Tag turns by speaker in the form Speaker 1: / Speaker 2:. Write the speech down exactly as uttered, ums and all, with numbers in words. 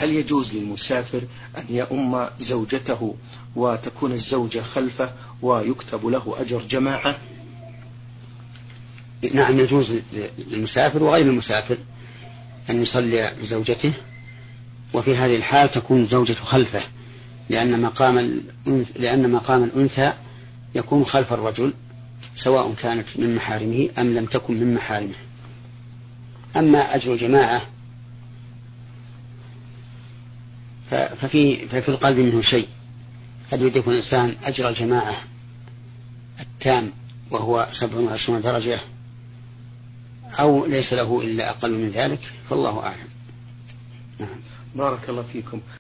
Speaker 1: هل يجوز للمسافر أن يؤم زوجته وتكون الزوجة خلفه ويكتب له أجر جماعة؟
Speaker 2: نعم، يجوز للمسافر وغير المسافر أن يصلي بزوجته، وفي هذه الحال تكون الزوجة خلفه، لأن مقام لأن مقام الأنثى يكون خلف الرجل سواء كانت من محارمه أم لم تكن من محارمه. أما أجر الجماعة ففي, ففي القلب منه شيء، قد يدرك الإنسان أجر الجماعة التام وهو سبع وعشرون درجة، أو ليس له إلا أقل من ذلك، فالله أعلم.
Speaker 1: نعم. بارك الله فيكم.